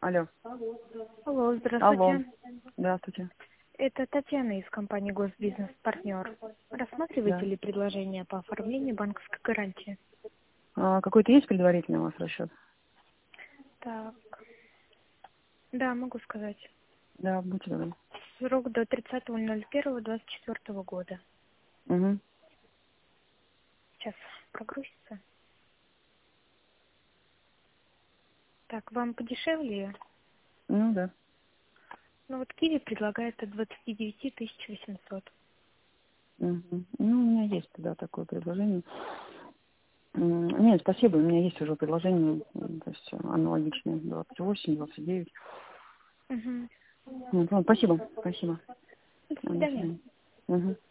Алло. Алло, Алло. здравствуйте. Здравствуйте. Это Татьяна из компании «Госбизнес Партнер». Рассматриваете Да. ли предложение по оформлению банковской гарантии? Какой-то есть предварительный у вас расчет? Так, да, могу сказать. Да, будьте добры. Срок до 30.01.24 года. Угу. Сейчас прогрузится. Так, вам подешевле? Ну да. Ну вот Киви предлагает от 29 800. Угу. Ну, у меня есть, да, такое предложение. Нет, спасибо, у меня есть уже предложение, то есть аналогичное, 28, 29. Угу. Ну, спасибо, спасибо. До До свидания. свидания. Угу.